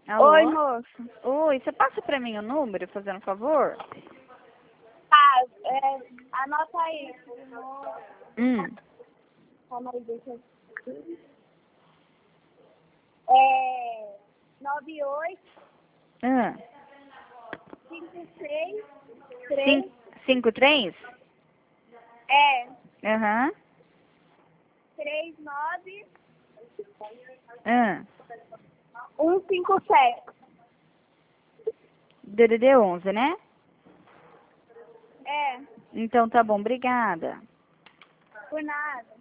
Alô? Oi, moço. Oi, você passa pra mim o número, fazendo um favor? Ah, anota aí. Calma aí, deixa eu... 98 Ah. 56 3 53? Aham. 39 Ah. 157. DDD 11, né? É, Então tá bom, obrigada. por nada.